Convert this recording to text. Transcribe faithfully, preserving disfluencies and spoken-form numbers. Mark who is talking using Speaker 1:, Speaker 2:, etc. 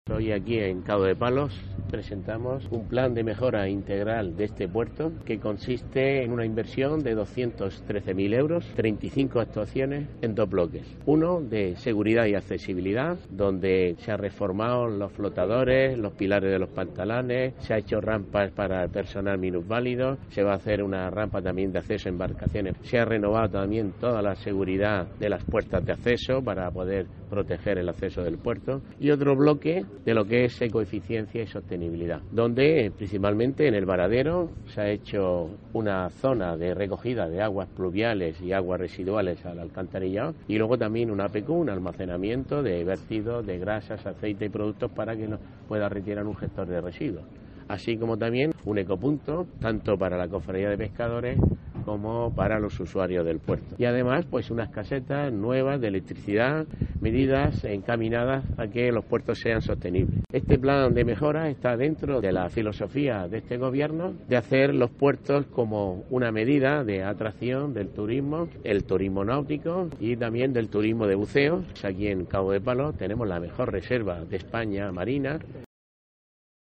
Speaker 1: Hoy aquí en Cabo de Palos presentamos un plan de mejora integral de este puerto que consiste en una inversión de doscientos trece mil euros, treinta y cinco actuaciones en dos bloques. Uno de seguridad y accesibilidad, donde se han reformado los flotadores, los pilares de los pantalanes, se ha hecho rampas para el personal minusválido, se va a hacer una rampa también de acceso a embarcaciones. Se ha renovado también toda la seguridad de las puertas de acceso para poder proteger el acceso del puerto. Y otro bloque de lo que es ecoeficiencia y sostenibilidad, donde principalmente en el varadero se ha hecho una zona de recogida de aguas pluviales y aguas residuales al alcantarillado, y luego también un A P Q, un almacenamiento de vertidos de grasas, aceite y productos para que nos pueda retirar un gestor de residuos, así como también un ecopunto tanto para la cofradía de pescadores como para los usuarios del puerto. Y además, pues unas casetas nuevas de electricidad, medidas encaminadas a que los puertos sean sostenibles. Este plan de mejora está dentro de la filosofía de este gobierno de hacer los puertos como una medida de atracción del turismo, el turismo náutico y también del turismo de buceo. Aquí en Cabo de Palos tenemos la mejor reserva de España marina.